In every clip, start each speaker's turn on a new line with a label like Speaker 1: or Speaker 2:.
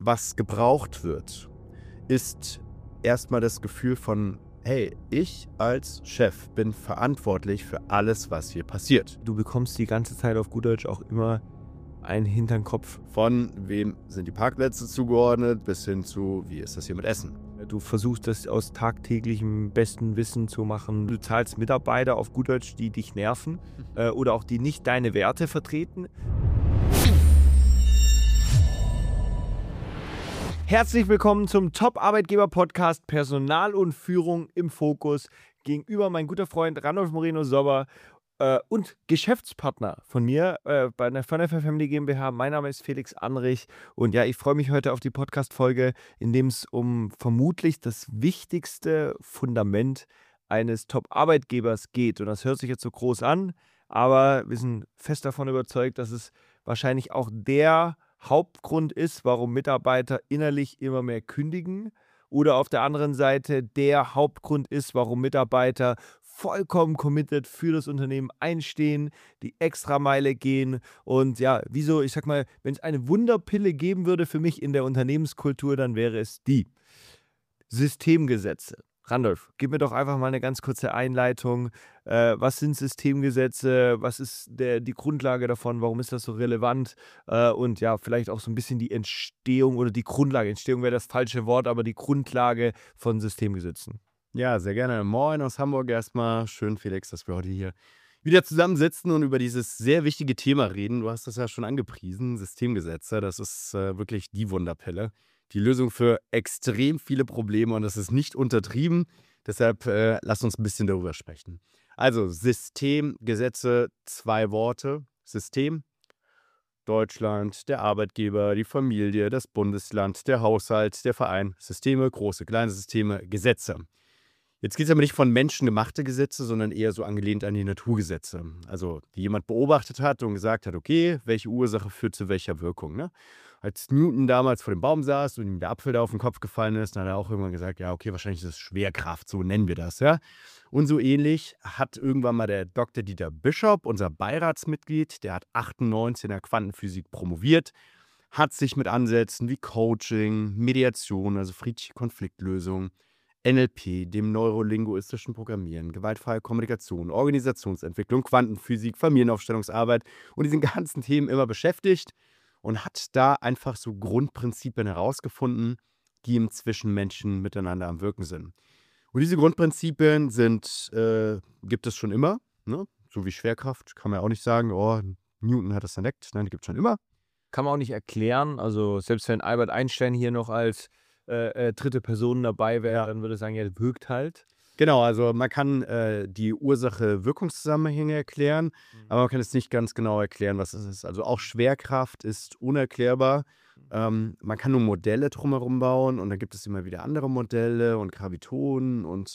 Speaker 1: was gebraucht wird, ist erstmal das Gefühl von, hey, ich als Chef bin verantwortlich für alles, was hier passiert.
Speaker 2: Du bekommst die ganze Zeit auf gut Deutsch auch immer einen hintern Kopf.
Speaker 1: Von wem sind die Parkplätze zugeordnet, bis hin zu, wie ist das hier mit Essen?
Speaker 2: Du versuchst das aus tagtäglichem besten Wissen zu machen. Du zahlst Mitarbeiter auf gut Deutsch, die dich nerven oder auch die nicht deine Werte vertreten. Herzlich willkommen zum Top-Arbeitgeber-Podcast Personal und Führung im Fokus. Gegenüber mein guter Freund Randolph Moreno-Sobber und Geschäftspartner von mir bei der FunFM Family GmbH. Mein Name ist Felix Anrich und ja, ich freue mich heute auf die Podcast-Folge, in dem es um vermutlich das wichtigste Fundament eines Top-Arbeitgebers geht. Und das hört sich jetzt so groß an, aber wir sind fest davon überzeugt, dass es wahrscheinlich auch der Hauptgrund ist, warum Mitarbeiter innerlich immer mehr kündigen, oder auf der anderen Seite der Hauptgrund ist, warum Mitarbeiter vollkommen committed für das Unternehmen einstehen, die Extrameile gehen und ja, wieso, ich sag mal, wenn es eine Wunderpille geben würde für mich in der Unternehmenskultur, dann wäre es die Systemgesetze. Randolph, gib mir doch einfach mal eine ganz kurze Einleitung. Was sind Systemgesetze? Was ist die Grundlage davon? Warum ist das so relevant? Und ja, vielleicht auch so ein bisschen die Entstehung oder die Grundlage. Entstehung wäre das falsche Wort, aber die Grundlage von Systemgesetzen.
Speaker 1: Ja, sehr gerne. Moin aus Hamburg erstmal. Schön, Felix, dass wir heute hier wieder zusammensitzen und über dieses sehr wichtige Thema reden. Du hast das ja schon angepriesen, Systemgesetze. Das ist wirklich die Wunderpille. Die Lösung für extrem viele Probleme und das ist nicht untertrieben. Deshalb lasst uns ein bisschen darüber sprechen. Also Systemgesetze, 2 Worte. System, Deutschland, der Arbeitgeber, die Familie, das Bundesland, der Haushalt, der Verein. Systeme, große, kleine Systeme, Gesetze. Jetzt geht es aber nicht von menschengemachte Gesetze, sondern eher so angelehnt an die Naturgesetze. Also die jemand beobachtet hat und gesagt hat, okay, welche Ursache führt zu welcher Wirkung, ne? Als Newton damals vor dem Baum saß und ihm der Apfel da auf den Kopf gefallen ist, dann hat er auch irgendwann gesagt, ja, okay, wahrscheinlich ist es Schwerkraft, so nennen wir das, ja. Und so ähnlich hat irgendwann mal der Dr. Dieter Bischof, unser Beiratsmitglied, der hat 98 in der Quantenphysik promoviert, hat sich mit Ansätzen wie Coaching, Mediation, also friedliche Konfliktlösung, NLP, dem neurolinguistischen Programmieren, gewaltfreie Kommunikation, Organisationsentwicklung, Quantenphysik, Familienaufstellungsarbeit und diesen ganzen Themen immer beschäftigt und hat da einfach so Grundprinzipien herausgefunden, die im Zwischenmenschen miteinander am Wirken sind. Und diese Grundprinzipien gibt es schon immer, ne? So wie Schwerkraft, kann man ja auch nicht sagen, oh, Newton hat das entdeckt, nein, die gibt es schon immer.
Speaker 2: Kann man auch nicht erklären, also selbst wenn Albert Einstein hier noch als dritte Person dabei wäre, dann würde ich sagen, ja, das wirkt halt.
Speaker 1: Genau, also man kann die Ursache-Wirkungszusammenhänge erklären, aber man kann es nicht ganz genau erklären, was es ist. Also auch Schwerkraft ist unerklärbar. Man kann nur Modelle drumherum bauen und dann gibt es immer wieder andere Modelle und Gravitonen und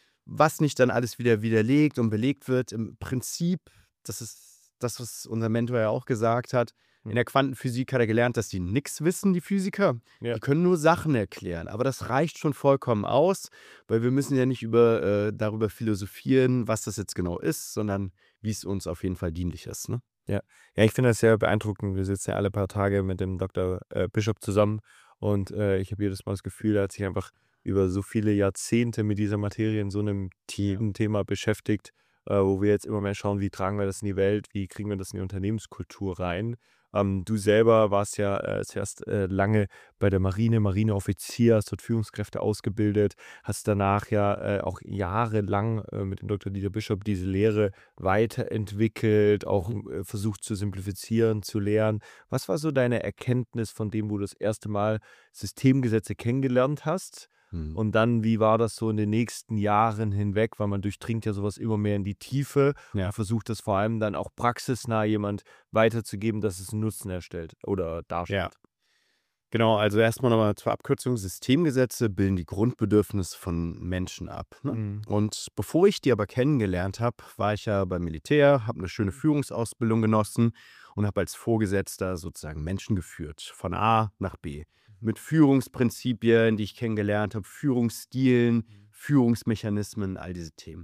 Speaker 1: was nicht dann alles wieder widerlegt und belegt wird. Im Prinzip, das ist das, was unser Mentor ja auch gesagt hat, in der Quantenphysik hat er gelernt, dass die nichts wissen, die Physiker. Ja. Die können nur Sachen erklären, aber das reicht schon vollkommen aus, weil wir müssen ja nicht darüber philosophieren, was das jetzt genau ist, sondern wie es uns auf jeden Fall dienlich ist. Ne?
Speaker 2: Ja, ich finde das sehr beeindruckend. Wir sitzen ja alle paar Tage mit dem Dr. Bischof zusammen und ich habe jedes Mal das Gefühl, er hat sich einfach über so viele Jahrzehnte mit dieser Materie in so einem tiefen Thema beschäftigt, wo wir jetzt immer mehr schauen, wie tragen wir das in die Welt, wie kriegen wir das in die Unternehmenskultur rein. Du selber warst ja zuerst lange bei der Marineoffizier, hast dort Führungskräfte ausgebildet, hast danach ja auch jahrelang mit dem Dr. Dieter Bischof diese Lehre weiterentwickelt, auch versucht zu simplifizieren, zu lernen. Was war so deine Erkenntnis von dem, wo du das erste Mal Systemgesetze kennengelernt hast? Und dann, wie war das so in den nächsten Jahren hinweg, weil man durchdringt ja sowas immer mehr in die Tiefe und versucht das vor allem dann auch praxisnah jemand weiterzugeben, dass es einen Nutzen erstellt oder darstellt.
Speaker 1: Ja. Genau, also erstmal nochmal zur Abkürzung. Systemgesetze bilden die Grundbedürfnisse von Menschen ab. Ne? Und bevor ich die aber kennengelernt habe, war ich ja beim Militär, habe eine schöne Führungsausbildung genossen und habe als Vorgesetzter sozusagen Menschen geführt, von A nach B. Mit Führungsprinzipien, die ich kennengelernt habe, Führungsstilen, Führungsmechanismen, all diese Themen.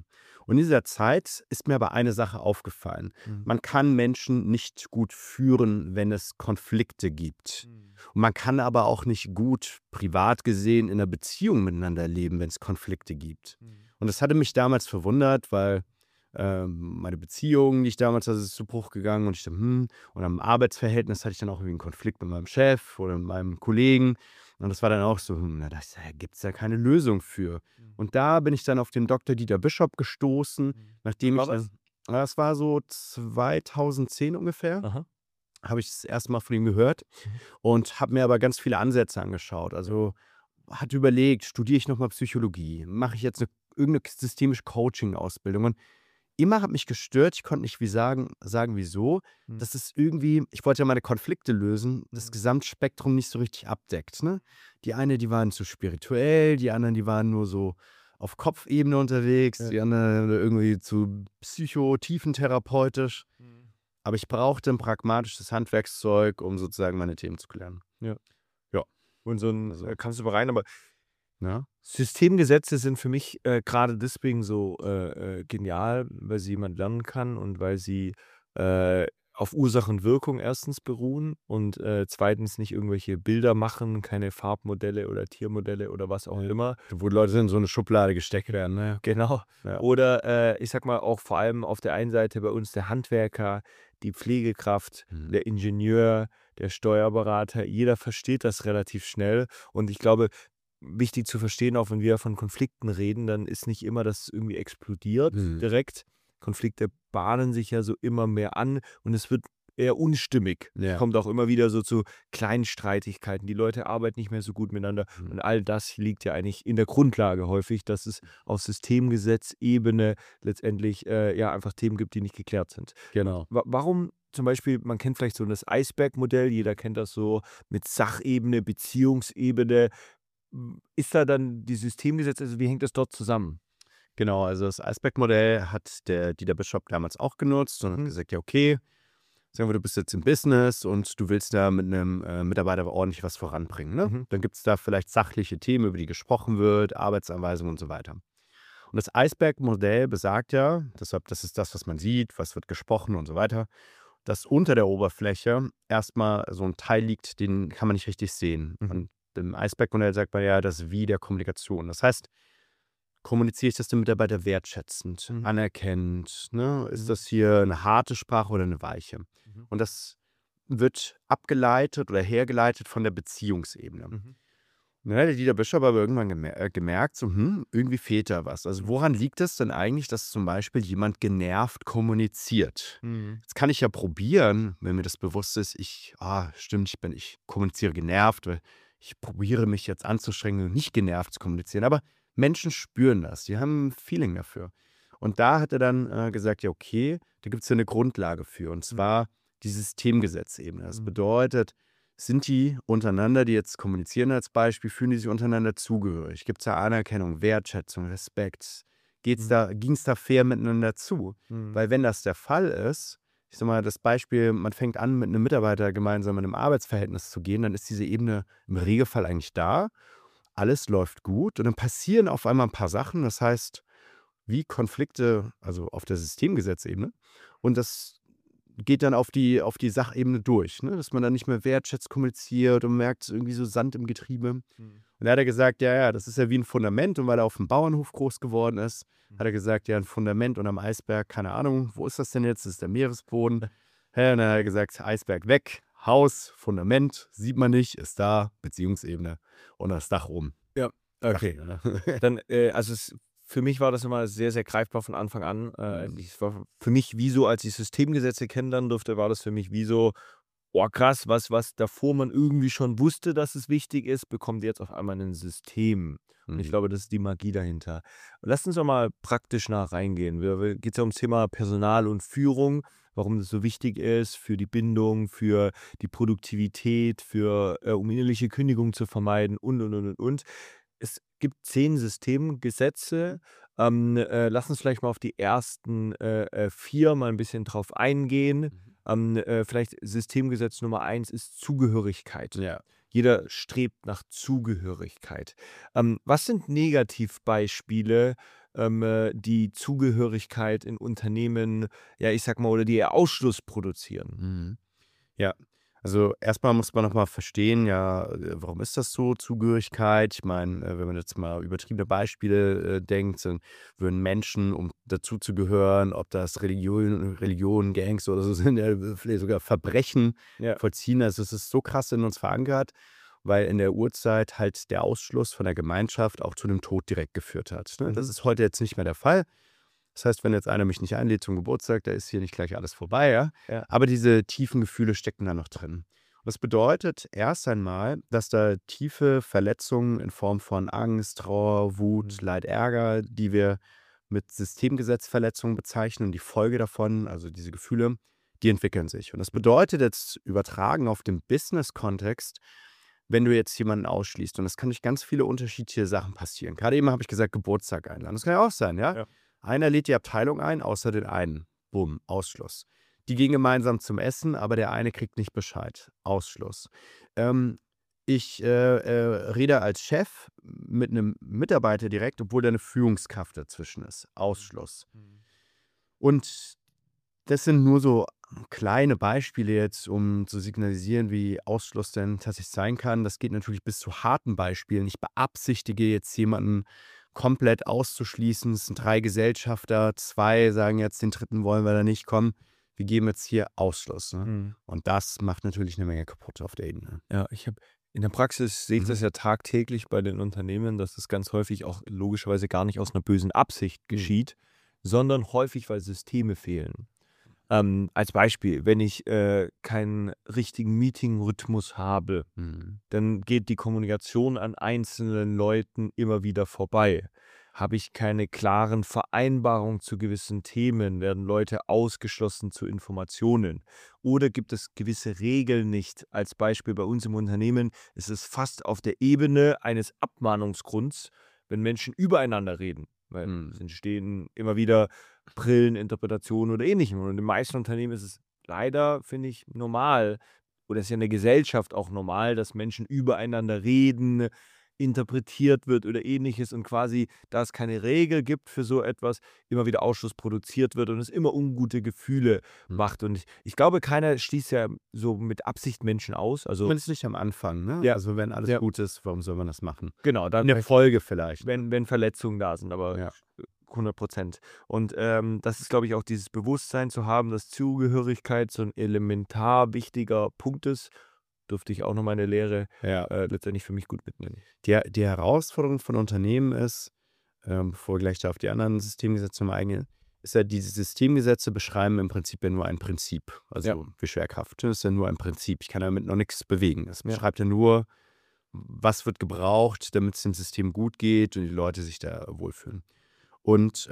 Speaker 1: Und in dieser Zeit ist mir aber eine Sache aufgefallen. Man kann Menschen nicht gut führen, wenn es Konflikte gibt. Und man kann aber auch nicht gut privat gesehen in einer Beziehung miteinander leben, wenn es Konflikte gibt. Und das hatte mich damals verwundert, weil meine Beziehung, die ich damals hatte, ist zu Bruch gegangen und ich dachte, und am Arbeitsverhältnis hatte ich dann auch irgendwie einen Konflikt mit meinem Chef oder mit meinem Kollegen. Und das war dann auch so, da gibt es ja keine Lösung für. Und da bin ich dann auf den Dr. Dieter Bischof gestoßen, nachdem
Speaker 2: War
Speaker 1: ich
Speaker 2: was?
Speaker 1: das war so 2010 ungefähr,
Speaker 2: Aha.
Speaker 1: habe ich das erste Mal von ihm gehört und habe mir aber ganz viele Ansätze angeschaut. Also hat überlegt, studiere ich nochmal Psychologie, mache ich jetzt irgendeine systemische Coaching-Ausbildung. Und immer hat mich gestört, ich konnte nicht sagen wieso, dass es irgendwie, ich wollte ja meine Konflikte lösen, das Gesamtspektrum nicht so richtig abdeckt. Ne? Die waren zu spirituell, die anderen, die waren nur so auf Kopfebene unterwegs,
Speaker 2: Ja.
Speaker 1: die anderen irgendwie zu psychotiefentherapeutisch. Aber ich brauchte ein pragmatisches Handwerkszeug, um sozusagen meine Themen zu klären.
Speaker 2: Und so ein,
Speaker 1: Also,
Speaker 2: kannst du mal rein, aber
Speaker 1: ja.
Speaker 2: Systemgesetze sind für mich gerade deswegen so genial, weil sie jemand lernen kann und weil sie auf Ursache und Wirkung erstens beruhen und zweitens nicht irgendwelche Bilder machen, keine Farbmodelle oder Tiermodelle oder was auch immer.
Speaker 1: Wo Leute in so eine Schublade gesteckt werden. Ne?
Speaker 2: Genau.
Speaker 1: Ja.
Speaker 2: Oder ich sag mal auch vor allem auf der einen Seite bei uns der Handwerker, die Pflegekraft, der Ingenieur, der Steuerberater. Jeder versteht das relativ schnell. Und ich glaube, wichtig zu verstehen, auch wenn wir von Konflikten reden, dann ist nicht immer, dass es irgendwie explodiert direkt. Konflikte bahnen sich ja so immer mehr an und es wird eher unstimmig. Es
Speaker 1: Ja.
Speaker 2: kommt auch immer wieder so zu Kleinstreitigkeiten. Die Leute arbeiten nicht mehr so gut miteinander. Und all das liegt ja eigentlich in der Grundlage häufig, dass es auf Systemgesetzebene letztendlich ja einfach Themen gibt, die nicht geklärt sind.
Speaker 1: Genau.
Speaker 2: Warum zum Beispiel, man kennt vielleicht so das Eisbergmodell, jeder kennt das so mit Sachebene, Beziehungsebene. Ist da dann die Systemgesetze, also wie hängt das dort zusammen?
Speaker 1: Genau, also das Eisberg-Modell hat der Dieter Bischof damals auch genutzt und hat gesagt, ja okay, sagen wir, du bist jetzt im Business und du willst da mit einem Mitarbeiter ordentlich was voranbringen. Ne? Dann gibt es da vielleicht sachliche Themen, über die gesprochen wird, Arbeitsanweisungen und so weiter. Und das Eisberg-Modell besagt ja, deshalb, das ist das, was man sieht, was wird gesprochen und so weiter, dass unter der Oberfläche erstmal so ein Teil liegt, den kann man nicht richtig sehen. Und im Eisberg-Modell sagt man ja, das Wie der Kommunikation. Das heißt, kommuniziere ich das dem Mitarbeiter wertschätzend, anerkennend? Ne? Ist das hier eine harte Sprache oder eine weiche? Und das wird abgeleitet oder hergeleitet von der Beziehungsebene. Und dann hat der Dieter Bischof aber irgendwann gemerkt, so, irgendwie fehlt da was. Also woran liegt es denn eigentlich, dass zum Beispiel jemand genervt kommuniziert? Jetzt kann ich ja probieren, wenn mir das bewusst ist, ich kommuniziere genervt, weil ich probiere mich jetzt anzustrengen, nicht genervt zu kommunizieren. Aber Menschen spüren das, die haben ein Feeling dafür. Und da hat er dann gesagt, ja okay, da gibt es ja eine Grundlage für. Und zwar die Systemgesetzebene. Das bedeutet, sind die untereinander, die jetzt kommunizieren als Beispiel, fühlen die sich untereinander zugehörig? Gibt es da Anerkennung, Wertschätzung, Respekt? Ging es da fair miteinander zu? Weil wenn das der Fall ist, ich sag mal, das Beispiel, man fängt an, mit einem Mitarbeiter gemeinsam in einem Arbeitsverhältnis zu gehen, dann ist diese Ebene im Regelfall eigentlich da. Alles läuft gut und dann passieren auf einmal ein paar Sachen. Das heißt, wie Konflikte, also auf der Systemgesetzebene. Und das geht dann auf die Sachebene durch, ne? Dass man dann nicht mehr wertschätzt kommuniziert und merkt, es ist irgendwie so Sand im Getriebe. Und da hat er gesagt, ja, das ist ja wie ein Fundament. Und weil er auf dem Bauernhof groß geworden ist, hat er gesagt, ja, ein Fundament und am Eisberg, keine Ahnung, wo ist das denn jetzt? Das ist der Meeresboden. Ja, und dann hat er gesagt, Eisberg weg, Haus, Fundament, sieht man nicht, ist da, Beziehungsebene und das Dach oben.
Speaker 2: Ja, okay. Dann, für mich war das immer sehr, sehr greifbar von Anfang an. Es war für mich wie so, als ich Systemgesetze kennenlernen durfte, war das für mich wie so, oh krass, was davor man irgendwie schon wusste, dass es wichtig ist, bekommt jetzt auf einmal ein System. Und ich glaube, das ist die Magie dahinter. Lass uns doch mal praktisch nach reingehen. Geht es ja ums Thema Personal und Führung, warum das so wichtig ist für die Bindung, für die Produktivität, um innerliche Kündigung zu vermeiden und. Es gibt 10 Systemgesetze. Lass uns vielleicht mal auf die ersten 4 mal ein bisschen drauf eingehen. Vielleicht Systemgesetz Nummer 1 ist Zugehörigkeit.
Speaker 1: Ja.
Speaker 2: Jeder strebt nach Zugehörigkeit. Was sind Negativbeispiele, die Zugehörigkeit in Unternehmen, ja, ich sag mal, oder die eher Ausschluss produzieren?
Speaker 1: Mhm. Ja, also erstmal muss man nochmal verstehen, ja, warum ist das so, Zugehörigkeit? Ich meine, wenn man jetzt mal übertriebene Beispiele denkt, dann würden Menschen, um dazuzugehören, ob das Religion, Gangs oder so sind, ja, vielleicht sogar Verbrechen
Speaker 2: Ja.
Speaker 1: vollziehen. Also es ist so krass in uns verankert, weil in der Urzeit halt der Ausschluss von der Gemeinschaft auch zu dem Tod direkt geführt hat. Ne? Das
Speaker 2: Mhm.
Speaker 1: ist heute jetzt nicht mehr der Fall. Das heißt, wenn jetzt einer mich nicht einlädt zum Geburtstag, da ist hier nicht gleich alles vorbei, ja.
Speaker 2: Ja.
Speaker 1: Aber diese tiefen Gefühle stecken da noch drin. Und das bedeutet erst einmal, dass da tiefe Verletzungen in Form von Angst, Trauer, Wut,
Speaker 2: Mhm.
Speaker 1: Leid, Ärger, die wir mit Systemgesetzverletzungen bezeichnen und die Folge davon, also diese Gefühle, die entwickeln sich. Und das bedeutet jetzt übertragen auf den Business-Kontext, wenn du jetzt jemanden ausschließt, und das kann durch ganz viele unterschiedliche Sachen passieren. Gerade eben habe ich gesagt, Geburtstag einladen. Das kann ja auch sein, ja.
Speaker 2: Ja.
Speaker 1: Einer lädt die Abteilung ein, außer den einen. Bumm, Ausschluss. Die gehen gemeinsam zum Essen, aber der eine kriegt nicht Bescheid. Ausschluss. Ich rede als Chef mit einem Mitarbeiter direkt, obwohl da eine Führungskraft dazwischen ist. Ausschluss.
Speaker 2: Mhm.
Speaker 1: Und das sind nur so kleine Beispiele jetzt, um zu signalisieren, wie Ausschluss denn tatsächlich sein kann. Das geht natürlich bis zu harten Beispielen. Ich beabsichtige jetzt jemanden komplett auszuschließen. Es sind 3 Gesellschafter, 2 sagen jetzt, den dritten wollen wir da nicht kommen. Wir geben jetzt hier Ausschluss. Ne?
Speaker 2: Mhm.
Speaker 1: Und das macht natürlich eine Menge kaputt auf der Ebene.
Speaker 2: Ja, in der Praxis sehe ich
Speaker 1: Mhm.
Speaker 2: das ja tagtäglich bei den Unternehmen, dass das ganz häufig auch logischerweise gar nicht aus einer bösen Absicht geschieht, sondern häufig, weil Systeme fehlen. Als Beispiel, wenn ich keinen richtigen Meeting-Rhythmus habe,
Speaker 1: Mhm.
Speaker 2: dann geht die Kommunikation an einzelnen Leuten immer wieder vorbei. Habe ich keine klaren Vereinbarungen zu gewissen Themen, werden Leute ausgeschlossen zu Informationen. Oder gibt es gewisse Regeln nicht? Als Beispiel bei uns im Unternehmen ist es fast auf der Ebene eines Abmahnungsgrunds, wenn Menschen übereinander reden. Weil es entstehen immer wieder Brillen, Interpretationen oder Ähnlichem. Und in den meisten Unternehmen ist es leider, finde ich, normal, oder ist ja in der Gesellschaft auch normal, dass Menschen übereinander reden, interpretiert wird oder Ähnliches und quasi, da es keine Regel gibt für so etwas, immer wieder Ausschluss produziert wird und es immer ungute Gefühle
Speaker 1: Mhm.
Speaker 2: macht. Und ich glaube, keiner schließt ja so mit Absicht Menschen aus. Also,
Speaker 1: Zumindest nicht am Anfang. Ne?
Speaker 2: ja,
Speaker 1: Also wenn alles
Speaker 2: ja,
Speaker 1: gut ist, warum soll man das machen?
Speaker 2: genau, dann
Speaker 1: In der Folge vielleicht.
Speaker 2: wenn Verletzungen da sind, aber
Speaker 1: Ja.
Speaker 2: 100%. Und das ist, glaube ich, auch dieses Bewusstsein zu haben, dass Zugehörigkeit so ein elementar wichtiger Punkt ist, durfte ich auch noch meine Lehre
Speaker 1: Ja.
Speaker 2: letztendlich für mich gut mitnehmen.
Speaker 1: Die Herausforderung von Unternehmen ist, bevor wir gleich da auf die anderen Systemgesetze mal eingehen, ist ja, diese Systemgesetze beschreiben im Prinzip ja nur ein Prinzip. Also wie Schwerkraft. Das ist ja nur ein Prinzip. Ich kann damit noch nichts bewegen. Es
Speaker 2: Ja.
Speaker 1: beschreibt ja nur, was wird gebraucht, damit es dem System gut geht und die Leute sich da wohlfühlen. Und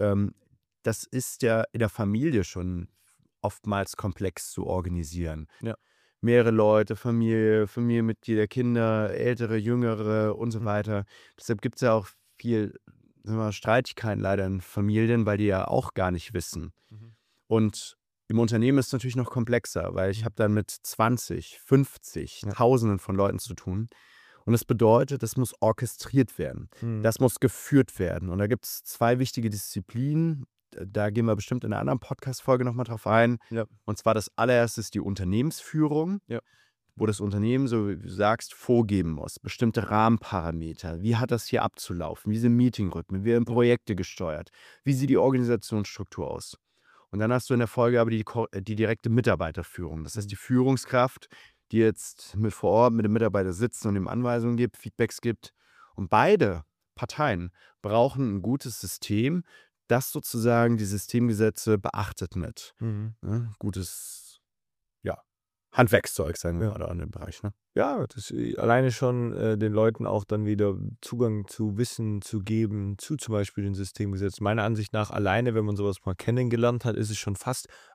Speaker 1: das ist ja in der Familie schon oftmals komplex zu organisieren.
Speaker 2: Ja.
Speaker 1: Mehrere Leute, Familienmitglieder, Kinder, ältere, jüngere und so
Speaker 2: Mhm.
Speaker 1: weiter. Deshalb gibt es ja auch viel, sagen wir mal, Streitigkeiten leider in Familien, weil die ja auch gar nicht wissen.
Speaker 2: Mhm.
Speaker 1: Und im Unternehmen ist es natürlich noch komplexer, weil ich habe dann mit 20, 50,
Speaker 2: Ja.
Speaker 1: Tausenden von Leuten zu tun. Und das bedeutet, das muss orchestriert werden.
Speaker 2: Mhm.
Speaker 1: Das muss geführt werden. Und da gibt es 2 wichtige Disziplinen. Da gehen wir bestimmt in einer anderen Podcast-Folge nochmal drauf ein.
Speaker 2: Ja.
Speaker 1: Und zwar das allererste ist die Unternehmensführung,
Speaker 2: Ja.
Speaker 1: wo das Unternehmen, so wie du sagst, vorgeben muss. Bestimmte Rahmenparameter. Wie hat das hier abzulaufen? Wie sind Meetingrhythmen? Wie werden Projekte gesteuert? Wie sieht die Organisationsstruktur aus? Und dann hast du in der Folge aber die direkte Mitarbeiterführung. Das heißt, die Führungskraft, die jetzt vor Ort mit dem Mitarbeiter sitzt und ihm Anweisungen gibt, Feedbacks gibt. Und beide Parteien brauchen ein gutes System, das sozusagen die Systemgesetze beachtet mit.
Speaker 2: Mhm.
Speaker 1: Ne? Gutes, ja, Handwerkszeug, sagen wir
Speaker 2: Ja.
Speaker 1: mal, in dem Bereich. Ne?
Speaker 2: Ja, das alleine schon den Leuten auch dann wieder Zugang zu Wissen zu geben, zu zum Beispiel den Systemgesetzen. Meiner Ansicht nach, alleine, wenn man sowas mal kennengelernt hat, ist es schon fast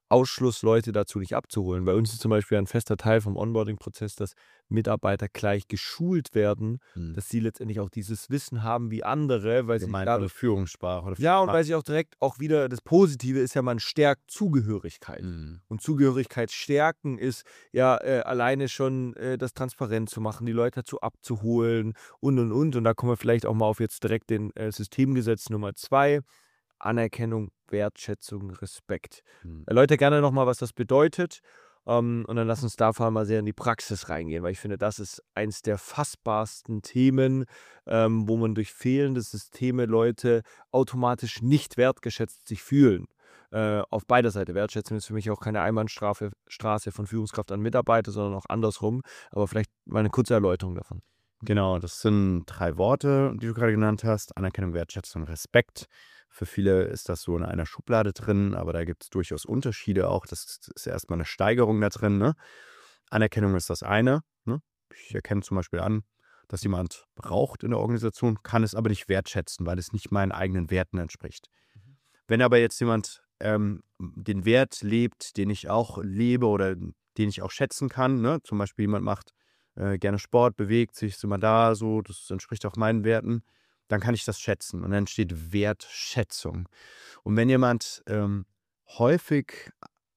Speaker 2: Ausschluss, Leute dazu nicht abzuholen. Bei uns ist zum Beispiel ein fester Teil vom Onboarding-Prozess, dass Mitarbeiter gleich geschult werden, dass sie letztendlich auch dieses Wissen haben wie andere, weil sie
Speaker 1: Gemeint
Speaker 2: dadurch
Speaker 1: Führungssprache oder
Speaker 2: ja, und
Speaker 1: Führungsmacht.
Speaker 2: weil sie auch direkt auch wieder das Positive ist ja, man stärkt Zugehörigkeit. Und Zugehörigkeit stärken ist ja alleine schon das transparent zu machen, die Leute dazu abzuholen und. Und da kommen wir vielleicht auch mal auf jetzt direkt den Systemgesetz Nummer 2. Anerkennung, Wertschätzung, Respekt. Erläutere gerne nochmal, was das bedeutet. Und dann lass uns da vor allem mal sehr in die Praxis reingehen, weil ich finde, das ist eins der fassbarsten Themen, wo man durch fehlende Systeme Leute automatisch nicht wertgeschätzt sich fühlen. Auf beider Seite. Wertschätzung ist für mich auch keine Einbahnstraße von Führungskraft an Mitarbeiter, sondern auch andersrum. Aber vielleicht mal eine kurze Erläuterung davon.
Speaker 1: Genau, das sind 3 Worte, die du gerade genannt hast: Anerkennung, Wertschätzung, Respekt. Für viele ist das so in einer Schublade drin, aber da gibt es durchaus Unterschiede auch. Das ist erst mal 'ne Steigerung da drin, ne? Anerkennung ist das eine, ne? Ich erkenne zum Beispiel an, dass jemand braucht in der Organisation, kann es aber nicht wertschätzen, weil es nicht meinen eigenen Werten entspricht. Wenn aber jetzt jemand den Wert lebt, den ich auch lebe oder den ich auch schätzen kann, ne? Zum Beispiel jemand macht gerne Sport, bewegt sich, ist immer da, so, das entspricht auch meinen Werten, dann kann ich das schätzen und dann entsteht Wertschätzung. Und wenn jemand häufig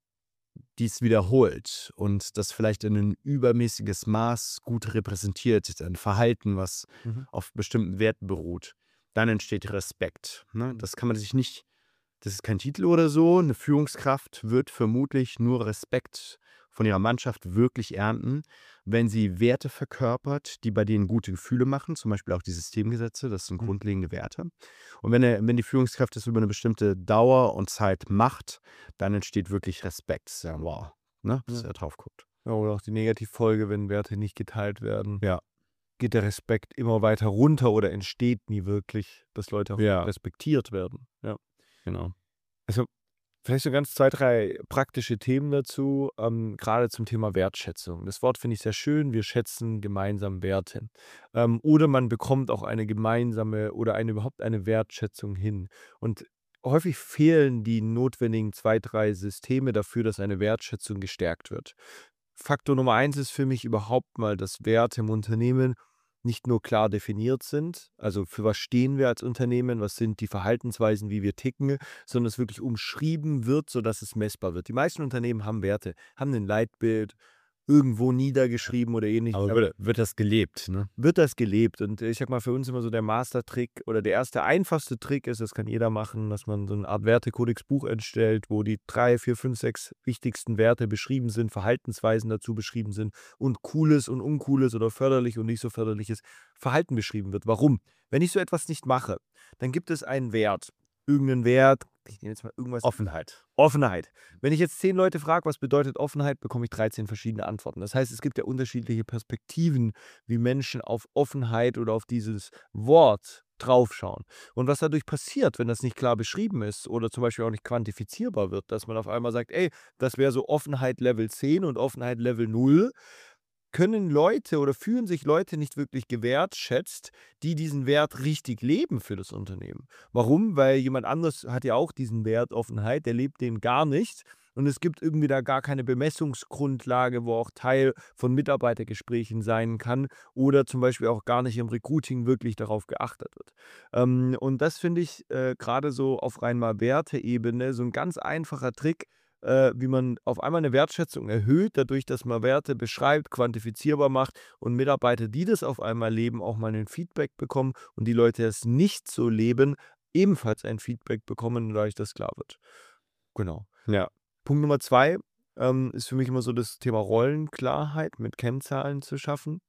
Speaker 1: dies wiederholt und das vielleicht in ein übermäßiges Maß gut repräsentiert, ein Verhalten, was auf bestimmten Werten beruht, dann entsteht Respekt. Ne? Das kann man sich nicht, das ist kein Titel oder so. Eine Führungskraft wird vermutlich nur Respekt von ihrer Mannschaft wirklich ernten, wenn sie Werte verkörpert, die bei denen gute Gefühle machen, zum Beispiel auch die Systemgesetze, das sind grundlegende Werte. Und wenn die Führungskraft das über eine bestimmte Dauer und Zeit macht, dann entsteht wirklich Respekt. Das ist ja wow, ne? Dass
Speaker 2: Ja.
Speaker 1: er drauf guckt.
Speaker 2: Ja, oder auch die Negativfolge, wenn Werte nicht geteilt werden.
Speaker 1: Ja.
Speaker 2: Geht der Respekt immer weiter runter oder entsteht nie wirklich, dass Leute auch
Speaker 1: Ja.
Speaker 2: respektiert werden. Ja.
Speaker 1: Genau.
Speaker 2: Also vielleicht so ganz 2, 3 praktische Themen dazu, gerade zum Thema Wertschätzung. Das Wort finde ich sehr schön. Wir schätzen gemeinsam Werte. Oder man bekommt auch eine gemeinsame oder überhaupt eine Wertschätzung hin. Und häufig fehlen die notwendigen 2, 3 Systeme dafür, dass eine Wertschätzung gestärkt wird. Faktor Nummer 1 ist für mich überhaupt mal, dass Werte im Unternehmen nicht nur klar definiert sind, also für was stehen wir als Unternehmen, was sind die Verhaltensweisen, wie wir ticken, sondern es wirklich umschrieben wird, sodass es messbar wird. Die meisten Unternehmen haben Werte, haben ein Leitbild irgendwo niedergeschrieben oder ähnliches.
Speaker 1: Aber wird das gelebt, ne?
Speaker 2: Wird das gelebt. Und ich sag mal, für uns immer so der Mastertrick oder der erste einfachste Trick ist, das kann jeder machen, dass man so eine Art Wertekodex-Buch entstellt, wo die 3, 4, 5, 6 wichtigsten Werte beschrieben sind, Verhaltensweisen dazu beschrieben sind und cooles und uncooles oder förderlich und nicht so förderliches Verhalten beschrieben wird. Warum? Wenn ich so etwas nicht mache, dann gibt es einen Wert, irgendeinen Wert, ich nehme jetzt mal irgendwas.
Speaker 1: Offenheit.
Speaker 2: Offenheit. Wenn ich jetzt 10 Leute frage, was bedeutet Offenheit, bekomme ich 13 verschiedene Antworten. Das heißt, es gibt ja unterschiedliche Perspektiven, wie Menschen auf Offenheit oder auf dieses Wort draufschauen. Und was dadurch passiert, wenn das nicht klar beschrieben ist oder zum Beispiel auch nicht quantifizierbar wird, dass man auf einmal sagt, ey, das wäre so Offenheit Level 10 und Offenheit Level 0, können Leute oder fühlen sich Leute nicht wirklich gewertschätzt, die diesen Wert richtig leben für das Unternehmen. Warum? Weil jemand anderes hat ja auch diesen Wert Offenheit, der lebt den gar nicht. Und es gibt irgendwie da gar keine Bemessungsgrundlage, wo auch Teil von Mitarbeitergesprächen sein kann oder zum Beispiel auch gar nicht im Recruiting wirklich darauf geachtet wird. Und das finde ich gerade so auf rein mal Werteebene so ein ganz einfacher Trick, wie man auf einmal eine Wertschätzung erhöht, dadurch, dass man Werte beschreibt, quantifizierbar macht und Mitarbeiter, die das auf einmal leben, auch mal ein Feedback bekommen und die Leute, die es nicht so leben, ebenfalls ein Feedback bekommen und dadurch das klar wird. Genau.
Speaker 1: Ja.
Speaker 2: Punkt Nummer 2 ist für mich immer so das Thema Rollenklarheit mit Kennzahlen zu schaffen.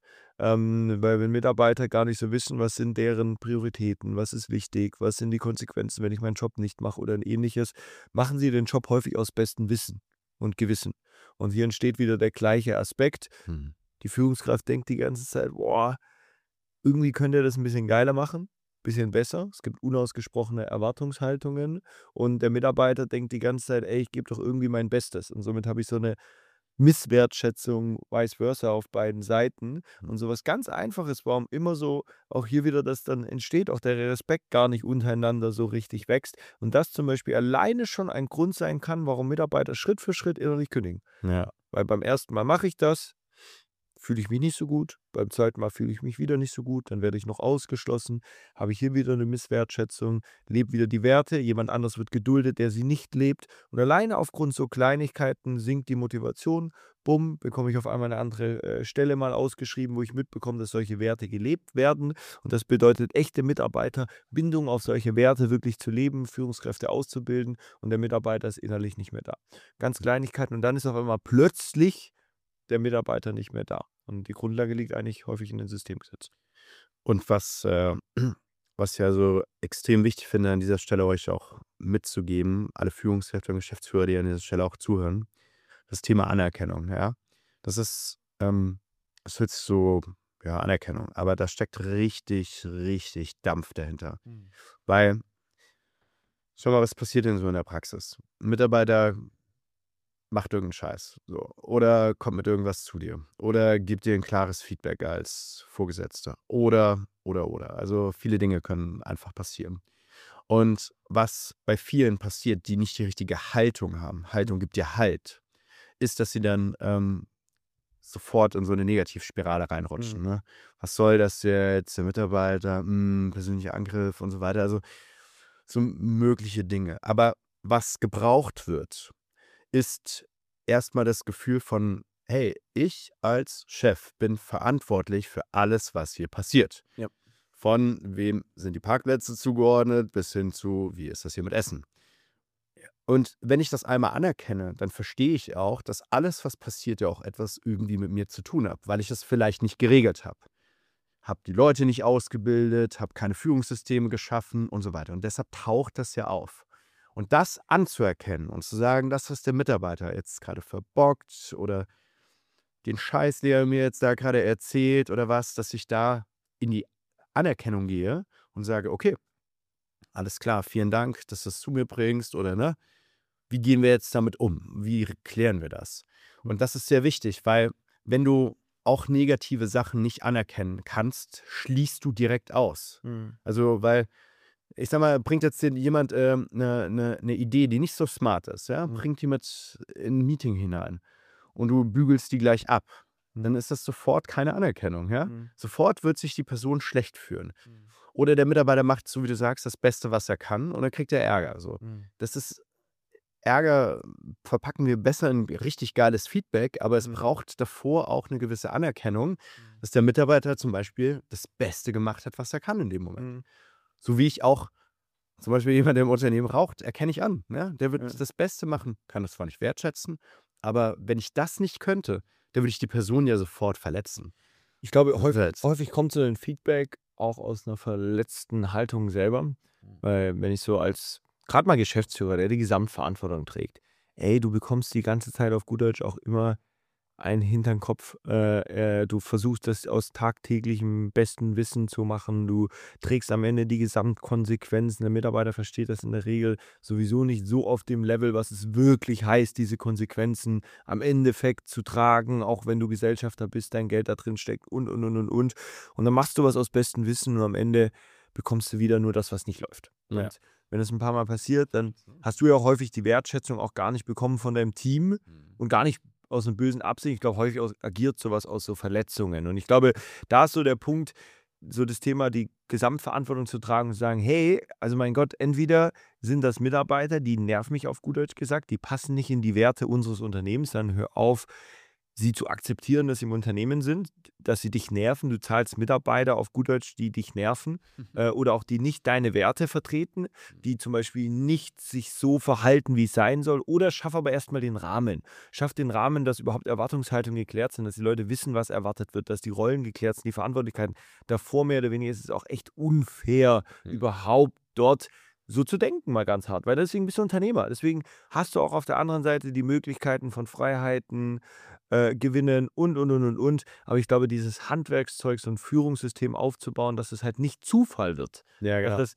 Speaker 2: Weil wenn Mitarbeiter gar nicht so wissen, was sind deren Prioritäten, was ist wichtig, was sind die Konsequenzen, wenn ich meinen Job nicht mache oder ein ähnliches, machen sie den Job häufig aus bestem Wissen und Gewissen. Und hier entsteht wieder der gleiche Aspekt. Die Führungskraft denkt die ganze Zeit, boah, irgendwie könnte er das ein bisschen geiler machen, bisschen besser. Es gibt unausgesprochene Erwartungshaltungen und der Mitarbeiter denkt die ganze Zeit, ey, ich gebe doch irgendwie mein Bestes. Und somit habe ich so eine Misswertschätzung, vice versa auf beiden Seiten.
Speaker 1: Mhm.
Speaker 2: Und sowas ganz Einfaches, warum immer so auch hier wieder das dann entsteht, auch der Respekt gar nicht untereinander so richtig wächst. Und das zum Beispiel alleine schon ein Grund sein kann, warum Mitarbeiter Schritt für Schritt innerlich kündigen.
Speaker 1: Ja.
Speaker 2: Weil beim ersten Mal mache ich das, fühle ich mich nicht so gut, beim zweiten Mal fühle ich mich wieder nicht so gut, dann werde ich noch ausgeschlossen, habe ich hier wieder eine Misswertschätzung, lebe wieder die Werte, jemand anders wird geduldet, der sie nicht lebt. Und alleine aufgrund so Kleinigkeiten sinkt die Motivation. Bumm, bekomme ich auf einmal eine andere Stelle mal ausgeschrieben, wo ich mitbekomme, dass solche Werte gelebt werden. Und das bedeutet echte Mitarbeiterbindung auf solche Werte wirklich zu leben, Führungskräfte auszubilden und der Mitarbeiter ist innerlich nicht mehr da. Ganz Kleinigkeiten und dann ist auf einmal plötzlich der Mitarbeiter nicht mehr da. Und die Grundlage liegt eigentlich häufig in den Systemgesetzen.
Speaker 1: Und was ja so extrem wichtig finde, an dieser Stelle euch auch mitzugeben, alle Führungskräfte und Geschäftsführer, die an dieser Stelle auch zuhören, das Thema Anerkennung, ja. Das ist, das hört sich so, ja, Anerkennung, aber da steckt richtig, richtig Dampf dahinter. Weil, schau mal, was passiert denn so in der Praxis? Ein Mitarbeiter macht irgendeinen Scheiß, so. Oder kommt mit irgendwas zu dir. Oder gibt dir ein klares Feedback als Vorgesetzter. Oder. Also viele Dinge können einfach passieren. Und was bei vielen passiert, die nicht die richtige Haltung haben, Haltung gibt dir Halt, ist, dass sie dann sofort in so eine Negativspirale reinrutschen. Ne? Was soll das jetzt, der Mitarbeiter, persönlicher Angriff und so weiter. Also so mögliche Dinge. Aber was gebraucht wird, ist erstmal das Gefühl von, hey, ich als Chef bin verantwortlich für alles, was hier passiert.
Speaker 2: Ja.
Speaker 1: Von wem sind die Parkplätze zugeordnet, bis hin zu, wie ist das hier mit Essen. Und wenn ich das einmal anerkenne, dann verstehe ich auch, dass alles, was passiert, ja auch etwas irgendwie mit mir zu tun hat, weil ich es vielleicht nicht geregelt habe. Habe die Leute nicht ausgebildet, habe keine Führungssysteme geschaffen und so weiter. Und deshalb taucht das ja auf. Und das anzuerkennen und zu sagen, das, was der Mitarbeiter jetzt gerade verbockt oder den Scheiß, den er mir jetzt da gerade erzählt oder was, dass ich da in die Anerkennung gehe und sage, okay, alles klar, vielen Dank, dass du das zu mir bringst oder ne, wie gehen wir jetzt damit um? Wie klären wir das? Und das ist sehr wichtig, weil wenn du auch negative Sachen nicht anerkennen kannst, schließt du direkt aus. Also, weil, ich sag mal, bringt jetzt jemand eine Idee, die nicht so smart ist, ja? Bringt jemand in ein Meeting hinein und du bügelst die gleich ab, dann ist das sofort keine Anerkennung, ja? Sofort wird sich die Person schlecht fühlen. Oder der Mitarbeiter macht, so wie du sagst, das Beste, was er kann und dann kriegt er Ärger. So. Das ist Ärger verpacken wir besser in richtig geiles Feedback, aber es braucht davor auch eine gewisse Anerkennung, dass der Mitarbeiter zum Beispiel das Beste gemacht hat, was er kann in dem Moment. So wie ich auch zum Beispiel jemand, der im Unternehmen raucht, erkenne ich an. Ne? Der wird das Beste machen, kann das zwar nicht wertschätzen, aber wenn ich das nicht könnte, dann würde ich die Person ja sofort verletzen.
Speaker 2: Ich glaube,
Speaker 1: Verletzt.
Speaker 2: häufig kommt so ein Feedback auch aus einer verletzten Haltung selber. Weil wenn ich so als, gerade mal Geschäftsführer, der die Gesamtverantwortung trägt, ey, du bekommst die ganze Zeit auf gut Deutsch auch immer einen hintern Kopf. Du versuchst das aus tagtäglichem besten Wissen zu machen. Du trägst am Ende die Gesamtkonsequenzen. Der Mitarbeiter versteht das in der Regel sowieso nicht so auf dem Level, was es wirklich heißt, diese Konsequenzen am Endeffekt zu tragen, auch wenn du Gesellschafter bist, dein Geld da drin steckt und. Und dann machst du was aus bestem Wissen und am Ende bekommst du wieder nur das, was nicht läuft.
Speaker 1: Ja.
Speaker 2: Und wenn das ein paar Mal passiert, dann hast du ja auch häufig die Wertschätzung auch gar nicht bekommen von deinem Team und gar nicht aus einer bösen Absicht. Ich glaube, häufig agiert sowas aus so Verletzungen. Und ich glaube, da ist so der Punkt, so das Thema, die Gesamtverantwortung zu tragen und zu sagen, hey, also mein Gott, entweder sind das Mitarbeiter, die nerven mich auf gut Deutsch gesagt, die passen nicht in die Werte unseres Unternehmens, dann hör auf, sie zu akzeptieren, dass sie im Unternehmen sind, dass sie dich nerven. Du zahlst Mitarbeiter auf gut Deutsch, die dich nerven oder auch die nicht deine Werte vertreten, die zum Beispiel nicht sich so verhalten, wie es sein soll. Oder schaff aber erstmal den Rahmen. Schaff den Rahmen, dass überhaupt Erwartungshaltungen geklärt sind, dass die Leute wissen, was erwartet wird, dass die Rollen geklärt sind, die Verantwortlichkeiten. Davor mehr oder weniger ist es auch echt unfair, überhaupt dort so zu denken, mal ganz hart, weil deswegen bist du Unternehmer. Deswegen hast du auch auf der anderen Seite die Möglichkeiten von Freiheiten, gewinnen und. Aber ich glaube, dieses Handwerkszeug, so ein Führungssystem aufzubauen, dass es halt nicht Zufall wird.
Speaker 1: Ja, genau.
Speaker 2: Dass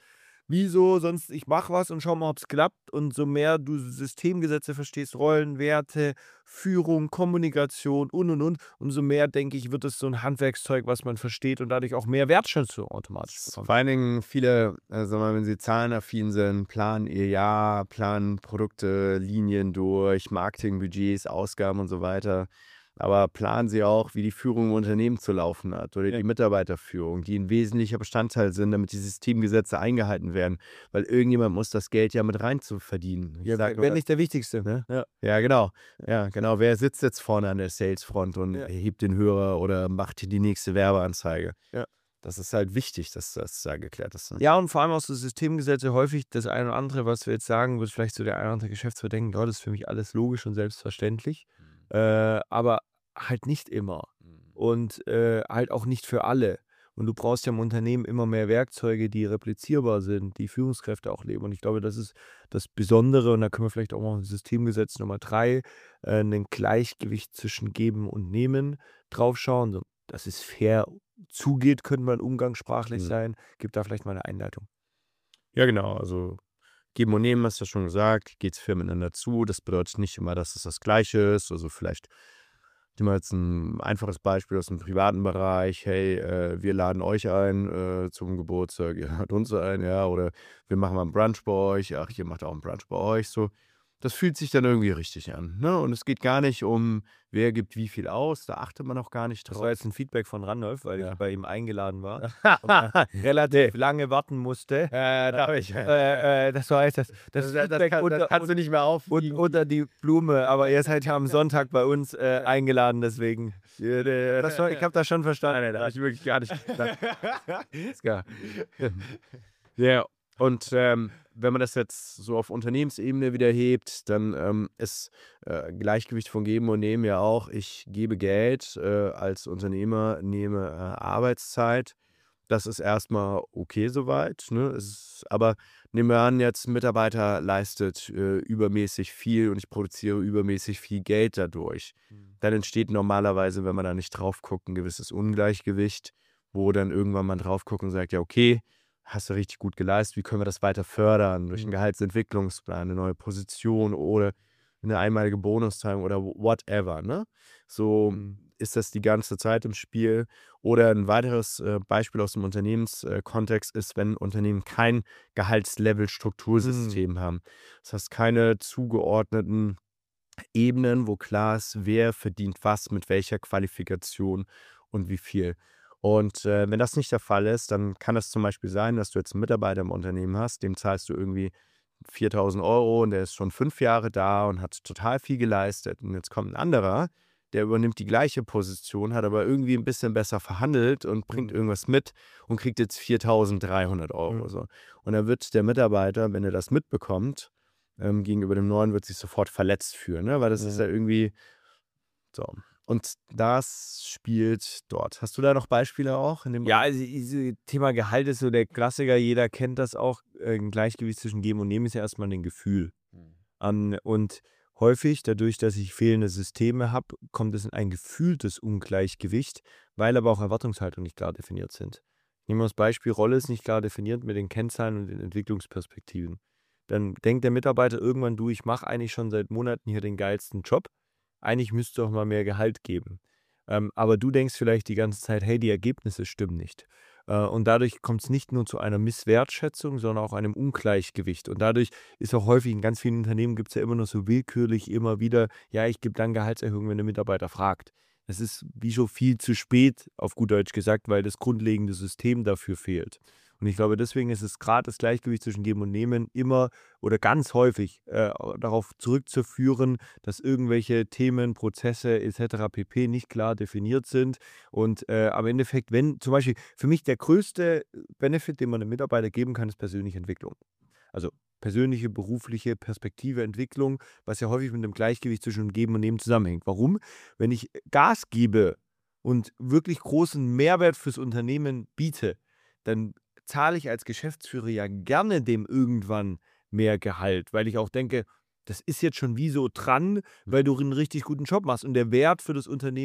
Speaker 2: wieso, sonst ich mache was und schau mal, ob es klappt. Und so mehr du Systemgesetze verstehst, Rollen, Werte, Führung, Kommunikation und, umso mehr, denke ich, wird es so ein Handwerkszeug, was man versteht und dadurch auch mehr Wertschätzung automatisch bekommt.
Speaker 1: Vor allen Dingen viele, sagen wir mal, wenn sie zahlenaffin sind, planen ihr Jahr, planen Produkte, Linien durch, Marketingbudgets, Ausgaben und so weiter. Aber planen sie auch, wie die Führung im Unternehmen zu laufen hat oder
Speaker 2: Ja.
Speaker 1: die Mitarbeiterführung, die ein wesentlicher Bestandteil sind, damit die Systemgesetze eingehalten werden. Weil irgendjemand muss das Geld ja mit rein zu verdienen. Ich
Speaker 2: Ja,
Speaker 1: sag
Speaker 2: wenn
Speaker 1: nur,
Speaker 2: nicht der Wichtigste.
Speaker 1: ne?
Speaker 2: Ja.
Speaker 1: Ja, genau. Ja, genau. Wer sitzt jetzt vorne an der Salesfront und
Speaker 2: Ja.
Speaker 1: hebt den Hörer oder macht hier die nächste Werbeanzeige?
Speaker 2: Ja.
Speaker 1: Das ist halt wichtig, dass das da geklärt ist. Ne?
Speaker 2: Ja, und vor allem auch so Systemgesetze häufig das eine oder andere, was wir jetzt sagen, wird vielleicht so der eine oder andere Geschäftsführer denken, ja, das ist für mich alles logisch und selbstverständlich. Aber halt nicht immer. Und halt auch nicht für alle. Und du brauchst ja im Unternehmen immer mehr Werkzeuge, die replizierbar sind, die Führungskräfte auch leben. Und ich glaube, das ist das Besondere. Und da können wir vielleicht auch mal Systemgesetz Nummer 3, ein Gleichgewicht zwischen Geben und Nehmen draufschauen. So, dass es fair zugeht, könnte man umgangssprachlich sein. Gib da vielleicht mal eine Einleitung.
Speaker 1: Ja, genau. Also geben und nehmen, hast du ja schon gesagt, geht es fair miteinander zu. Das bedeutet nicht immer, dass es das Gleiche ist. Also vielleicht nehmen wir jetzt ein einfaches Beispiel aus dem privaten Bereich. Hey, wir laden euch ein zum Geburtstag, ihr ladet uns ein, ja, oder wir machen mal einen Brunch bei euch, ach, ihr macht auch einen Brunch bei euch, so. Das fühlt sich dann irgendwie richtig an, ne? Und es geht gar nicht um, wer gibt wie viel aus, da achtet man auch gar nicht
Speaker 2: Das war
Speaker 1: drauf.
Speaker 2: jetzt ein Feedback von Randolph, weil
Speaker 1: Ja.
Speaker 2: ich bei ihm eingeladen war und relativ lange warten musste.
Speaker 1: Da habe ich.
Speaker 2: Das war jetzt das Feedback
Speaker 1: Das kannst du nicht mehr aufwiegen.
Speaker 2: unter die Blume. Aber ihr seid ja am Sonntag bei uns eingeladen, deswegen. Ich habe das schon verstanden.
Speaker 1: Nein, da habe ich wirklich gar nicht gedacht. Ist klar. Ja, und wenn man das jetzt so auf Unternehmensebene wieder hebt, dann ist Gleichgewicht von Geben und Nehmen ja auch, ich gebe Geld als Unternehmer, nehme Arbeitszeit. Das ist erstmal okay soweit, ne? Aber nehmen wir an, jetzt ein Mitarbeiter leistet übermäßig viel und ich produziere übermäßig viel Geld dadurch. Dann entsteht normalerweise, wenn man da nicht drauf guckt, ein gewisses Ungleichgewicht, wo dann irgendwann man drauf guckt und sagt, ja, okay, hast du richtig gut geleistet, wie können wir das weiter fördern? Durch einen Gehaltsentwicklungsplan, eine neue Position oder eine einmalige Bonuszahlung oder whatever, ne? So ist das die ganze Zeit im Spiel. Oder ein weiteres Beispiel aus dem Unternehmenskontext ist, wenn Unternehmen kein Gehaltslevel-Struktursystem haben. Das heißt, keine zugeordneten Ebenen, wo klar ist, wer verdient was, mit welcher Qualifikation und wie viel. Und wenn das nicht der Fall ist, dann kann es zum Beispiel sein, dass du jetzt einen Mitarbeiter im Unternehmen hast, dem zahlst du irgendwie 4.000 Euro und der ist schon 5 Jahre da und hat total viel geleistet. Und jetzt kommt ein anderer, der übernimmt die gleiche Position, hat aber irgendwie ein bisschen besser verhandelt und bringt irgendwas mit und kriegt jetzt 4.300 Euro. So. Und dann wird der Mitarbeiter, wenn er das mitbekommt, gegenüber dem Neuen, wird sich sofort verletzt fühlen, ne? Weil das ist ja irgendwie so. Und das spielt dort. Hast du da noch Beispiele auch?
Speaker 2: Ja, also dieses Thema Gehalt ist so der Klassiker, jeder kennt das auch. Ein Gleichgewicht zwischen Geben und Nehmen ist ja erstmal ein Gefühl. Und häufig, dadurch, dass ich fehlende Systeme habe, kommt es in ein gefühltes Ungleichgewicht, weil aber auch Erwartungshaltungen nicht klar definiert sind. Nehmen wir das Beispiel, Rolle ist nicht klar definiert mit den Kennzahlen und den Entwicklungsperspektiven. Dann denkt der Mitarbeiter irgendwann, du, ich mache eigentlich schon seit Monaten hier den geilsten Job. Eigentlich müsste doch mal mehr Gehalt geben. Aber du denkst vielleicht die ganze Zeit, hey, die Ergebnisse stimmen nicht. Und dadurch kommt es nicht nur zu einer Misswertschätzung, sondern auch einem Ungleichgewicht. Und dadurch ist auch häufig, in ganz vielen Unternehmen gibt es ja immer noch so willkürlich immer wieder, ja, ich gebe dann Gehaltserhöhung, wenn der Mitarbeiter fragt. Das ist wie schon viel zu spät, auf gut Deutsch gesagt, weil das grundlegende System dafür fehlt. Und ich glaube, deswegen ist es gerade das Gleichgewicht zwischen Geben und Nehmen immer oder ganz häufig darauf zurückzuführen, dass irgendwelche Themen, Prozesse etc. pp. Nicht klar definiert sind. Und am Endeffekt, wenn zum Beispiel für mich der größte Benefit, den man einem Mitarbeiter geben kann, ist persönliche Entwicklung. Also persönliche, berufliche Perspektive, Entwicklung, was ja häufig mit dem Gleichgewicht zwischen Geben und Nehmen zusammenhängt. Warum? Wenn ich Gas gebe und wirklich großen Mehrwert fürs Unternehmen biete, dann zahle ich als Geschäftsführer ja gerne dem irgendwann mehr Gehalt, weil ich auch denke, das ist jetzt schon wie so dran, weil du einen richtig guten Job machst und der Wert für das Unternehmen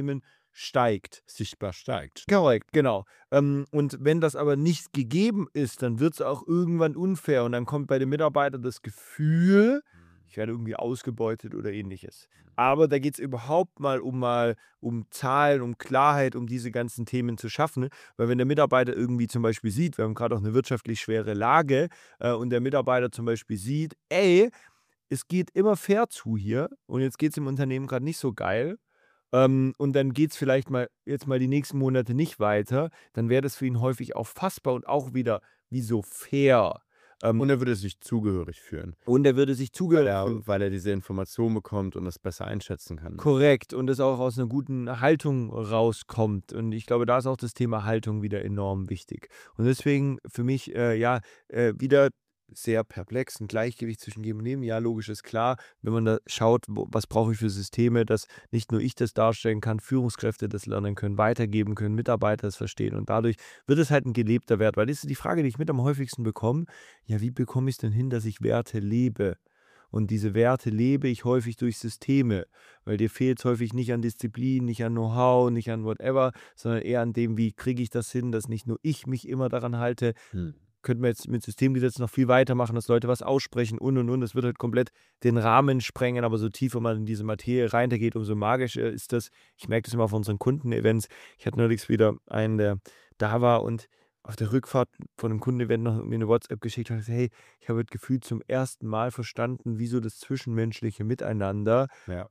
Speaker 2: steigt.
Speaker 1: Sichtbar steigt.
Speaker 2: Korrekt, genau. Und wenn das aber nicht gegeben ist, dann wird es auch irgendwann unfair und dann kommt bei dem Mitarbeiter das Gefühl, ich werde irgendwie ausgebeutet oder ähnliches. Aber da geht es überhaupt mal um Zahlen, um Klarheit, um diese ganzen Themen zu schaffen. Weil wenn der Mitarbeiter irgendwie zum Beispiel sieht, wir haben gerade auch eine wirtschaftlich schwere Lage und der Mitarbeiter zum Beispiel sieht, ey, es geht immer fair zu hier und jetzt geht es im Unternehmen gerade nicht so geil. Und dann geht es vielleicht jetzt mal die nächsten Monate nicht weiter, dann wäre das für ihn häufig auch fassbar und auch wieder wie so fair.
Speaker 1: Und er würde sich zugehörig fühlen,
Speaker 2: Und er würde sich zugehörig fühlen.
Speaker 1: weil er diese Information bekommt und das besser einschätzen kann.
Speaker 2: Korrekt. Und es auch aus einer guten Haltung rauskommt. Und ich glaube, da ist auch das Thema Haltung wieder enorm wichtig. Und deswegen für mich, wieder sehr perplex, ein Gleichgewicht zwischen Geben und Nehmen. Ja, logisch ist klar, wenn man da schaut, was brauche ich für Systeme, dass nicht nur ich das darstellen kann, Führungskräfte das lernen können, weitergeben können, Mitarbeiter das verstehen. Und dadurch wird es halt ein gelebter Wert. Weil das ist die Frage, die ich mit am häufigsten bekomme. Ja, wie bekomme ich es denn hin, dass ich Werte lebe? Und diese Werte lebe ich häufig durch Systeme, weil dir fehlt es häufig nicht an Disziplin, nicht an Know-how, nicht an whatever, sondern eher an dem, wie kriege ich das hin, dass nicht nur ich mich immer daran halte. Könnten wir jetzt mit Systemgesetzen noch viel weitermachen, dass Leute was aussprechen und. Das wird halt komplett den Rahmen sprengen, aber so tiefer man in diese Materie reingeht, umso magischer ist das. Ich merke das immer auf unseren Kundenevents. Ich hatte neulich wieder einen, der da war und auf der Rückfahrt von einem Kundenevent noch mir eine WhatsApp geschickt hat und gesagt, hey, ich habe gefühlt zum ersten Mal verstanden, wieso das zwischenmenschliche Miteinander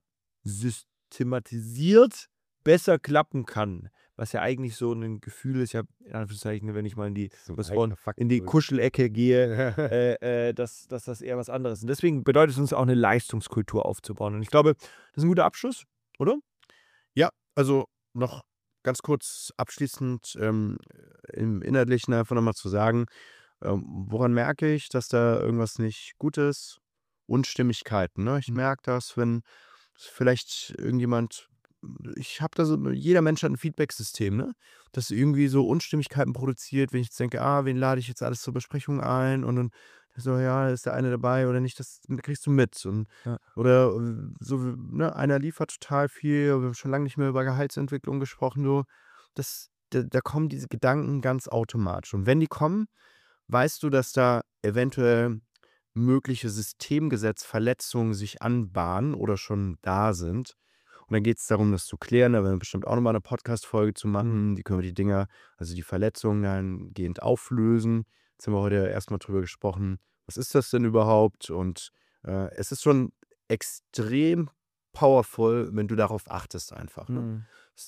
Speaker 2: systematisiert besser klappen kann. Was ja eigentlich so ein Gefühl ist, ja, in Anführungszeichen, wenn ich mal in die Kuschelecke gehe, dass das eher was anderes ist. Und deswegen bedeutet es uns auch eine Leistungskultur aufzubauen. Und ich glaube, das ist ein guter Abschluss, oder?
Speaker 1: Ja, also noch ganz kurz abschließend im Inhaltlichen einfach nochmal zu sagen, woran merke ich, dass da irgendwas nicht gut ist? Unstimmigkeiten, ne? Ich merke das, wenn vielleicht irgendjemand, ich habe da so, jeder Mensch hat ein Feedback-System, ne? Das irgendwie so Unstimmigkeiten produziert, wenn ich jetzt denke, wen lade ich jetzt alles zur Besprechung ein? Und dann so, ja, ist der eine dabei oder nicht, das kriegst du mit. Und,
Speaker 2: Ja.
Speaker 1: oder so, ne, einer liefert total viel, wir haben schon lange nicht mehr über Gehaltsentwicklung gesprochen, so. Da kommen diese Gedanken ganz automatisch. Und wenn die kommen, weißt du, dass da eventuell mögliche Systemgesetzverletzungen sich anbahnen oder schon da sind. Und dann geht es darum, das zu klären. Da werden wir bestimmt auch nochmal eine Podcast-Folge zu machen. Die können wir die Dinger, also die Verletzungen dahingehend auflösen. Jetzt haben wir heute erstmal drüber gesprochen, was ist das denn überhaupt? Und es ist schon extrem powerful, wenn du darauf achtest einfach. Ne?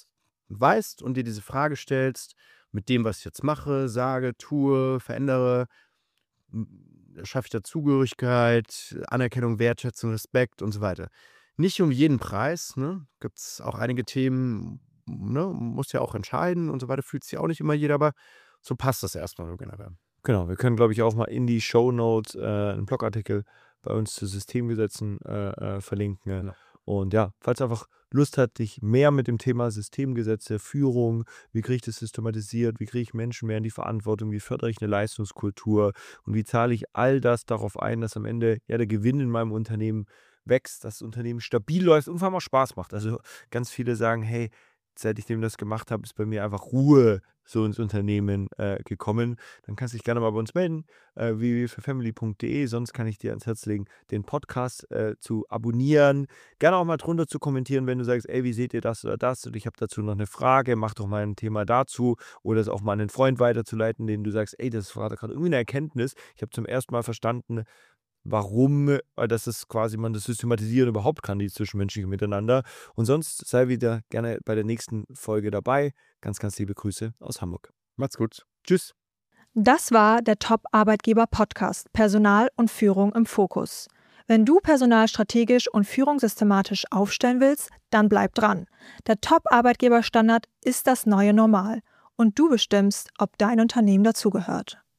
Speaker 1: Weißt und dir diese Frage stellst, mit dem, was ich jetzt mache, sage, tue, verändere, schaffe ich da Zugehörigkeit, Anerkennung, Wertschätzung, Respekt und so weiter. Nicht um jeden Preis, ne? Gibt es auch einige Themen, ne? Muss ja auch entscheiden und so weiter, fühlt sich auch nicht immer jeder, aber so passt das erstmal so generell.
Speaker 2: Genau, wir können, glaube ich, auch mal in die Shownotes einen Blogartikel bei uns zu Systemgesetzen verlinken.
Speaker 1: Genau.
Speaker 2: Und ja, falls du einfach Lust hat, dich mehr mit dem Thema Systemgesetze, Führung, wie kriege ich das systematisiert, wie kriege ich Menschen mehr in die Verantwortung, wie fördere ich eine Leistungskultur und wie zahle ich all das darauf ein, dass am Ende ja der Gewinn in meinem Unternehmen wächst, dass das Unternehmen stabil läuft und vor allem auch Spaß macht. Also ganz viele sagen, hey, seit ich das gemacht habe, ist bei mir einfach Ruhe so ins Unternehmen gekommen. Dann kannst du dich gerne mal bei uns melden, www.family.de. Sonst kann ich dir ans Herz legen, den Podcast zu abonnieren. Gerne auch mal drunter zu kommentieren, wenn du sagst, ey, wie seht ihr das oder das? Und ich habe dazu noch eine Frage, mach doch mal ein Thema dazu. Oder es auch mal an einen Freund weiterzuleiten, den du sagst, ey, das war gerade irgendwie eine Erkenntnis. Ich habe zum ersten Mal verstanden, warum, dass es quasi man das systematisieren überhaupt kann, die zwischenmenschlichen Miteinander. Und sonst sei wieder gerne bei der nächsten Folge dabei. Ganz, ganz liebe Grüße aus Hamburg.
Speaker 1: Macht's gut. Tschüss.
Speaker 3: Das war der Top-Arbeitgeber-Podcast Personal und Führung im Fokus. Wenn du Personal strategisch und Führung systematisch aufstellen willst, dann bleib dran. Der Top-Arbeitgeber-Standard ist das neue Normal und du bestimmst, ob dein Unternehmen dazugehört.